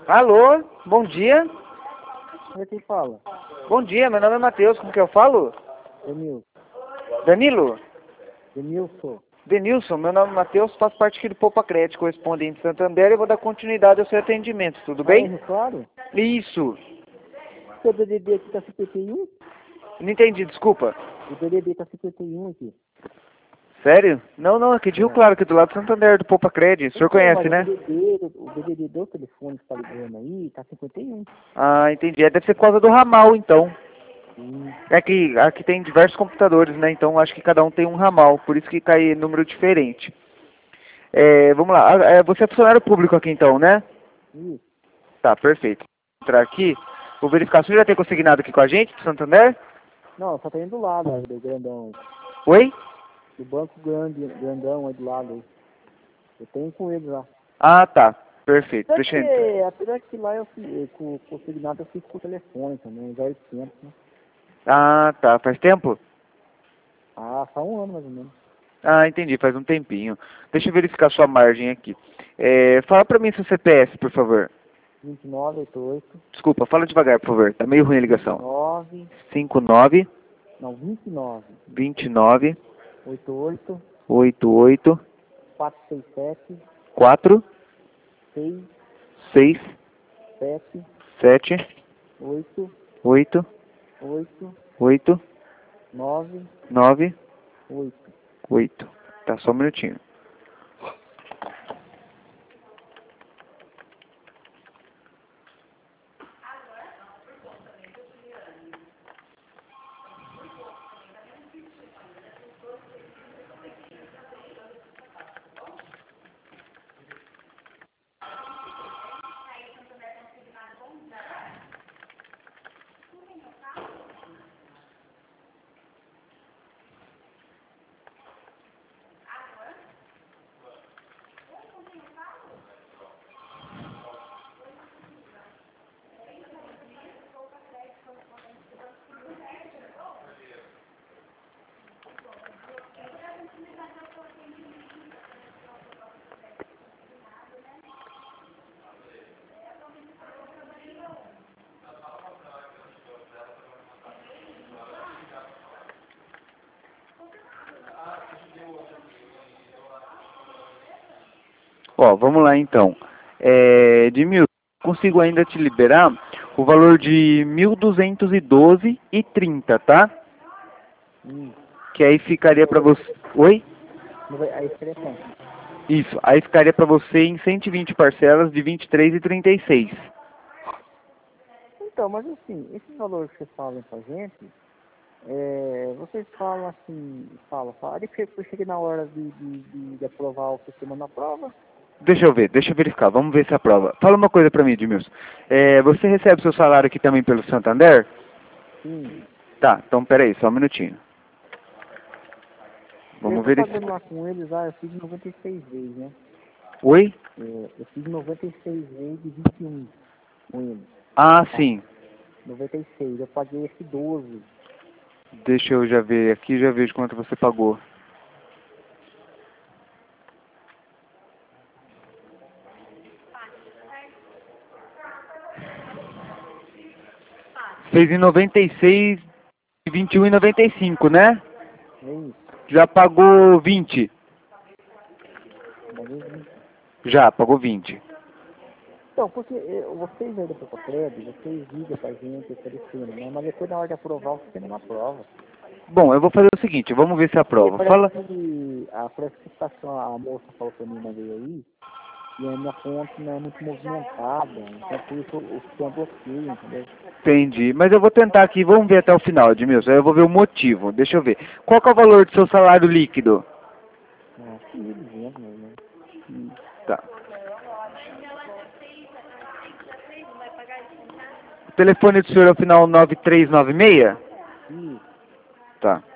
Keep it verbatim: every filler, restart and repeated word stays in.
Alô, bom dia. Como é que fala? Bom dia, meu nome é Matheus, como que eu falo? Denilson. Danilo? Denilson. Denilson, meu nome é Matheus, faço parte aqui do Poupa Crédito, correspondente de Santander, e vou dar continuidade ao seu atendimento, tudo Ah, é, bem? claro? Isso. Seu D D D aqui tá cinquenta e um? Não entendi, desculpa. O D D D tá cinquenta e um aqui. Sério? Não, não, aqui de Rio É. Claro, aqui do lado do Santander, do Poupa Crédito. O senhor Então, conhece, mas o né? D D D, do- o D D D do telefone que tá ligando aí tá cinquenta e um. Ah, entendi. É, deve ser por causa do ramal, então. Hum. É que aqui tem diversos computadores, né? Então acho que cada um tem um ramal, por isso que cai número diferente. É, vamos lá. Ah, é, você é funcionário público aqui então, né? Isso. Tá, perfeito. Vou entrar aqui. Vou verificar. Você já tem consignado aqui com a gente, do Santander? Não, só tá indo do lado, né, do grandão. Oi? Do banco grande, grandão aí do lado aí. Eu tenho com ele lá. Ah, tá. Perfeito. Apesar Deixa eu entrar. que, apesar que lá eu fiz, com o consignado eu fiz por telefone também, já é tempo, né? Ah, tá. Faz tempo? Ah, só um ano mais ou menos. Ah, entendi. Faz um tempinho. Deixa eu verificar sua margem aqui. É, fala pra mim seu C P F, por favor. vinte e nove, oitenta e oito. Desculpa, fala devagar, por favor. Tá meio ruim a ligação. nove. cinco nove, Não, vinte e nove. vinte e nove, oitenta e oito. oitenta e oito, quatrocentos e sessenta e sete. quatro, seis. seis, sete. sete, oito. oito, oito. oito, nove. nove, oito. oito. Tá, só um minutinho. Ó, vamos lá então. É, de mil, consigo ainda te liberar o valor de mil duzentos e doze e trinta, tá? Hum. Que aí ficaria pra você. Oi? Não vai- Aí seria quanto? Isso. Aí ficaria pra você em cento e vinte parcelas de vinte e três e trinta e seis. Então, mas assim, esses valores que vocês falam pra gente, é, vocês falam assim, falam, falam, aí que eu cheguei na hora de, de, de, de aprovar o sistema na prova. Deixa eu ver, deixa eu verificar. Vamos ver se aprova. Fala uma coisa pra mim, Edmilson. É, você recebe seu salário aqui também pelo Santander? Sim. Tá, então peraí, só um minutinho. Eu Vamos tô pagando verificar. lá com eles, ah, eu fiz noventa e seis vezes, né? Oi? É, eu fiz noventa e seis vezes de vinte e um com eles. Ah, Tá? sim. noventa e seis, eu paguei esse doze. Deixa eu já ver aqui, já vejo quanto você pagou. Fez em noventa e seis, vinte e um e noventa e cinco, né? É isso, Já pagou vinte. paguei vinte. Já, pagou vinte. Então, porque eh, vocês aí da Propocred, vocês ligam pra gente oferecendo, né? Mas depois na hora de aprovar, o sistema não aprova. Bom, eu vou fazer o seguinte, vamos ver se E aprova. parece Fala. que a precificação, a moça falou pra mim uma vez aí, e a minha fonte não é muito movimentada, então por isso o sistema bloqueia, entendeu? Entendi. Mas eu vou tentar aqui, vamos ver até o final, Edmilson. Aí eu vou ver o motivo. Deixa eu ver. Qual que é o valor do seu salário líquido? Ah, que mil e duzentos, mais ou menos. Hum, Tá. O telefone do senhor é o final nove três nove seis? Isso. Tá.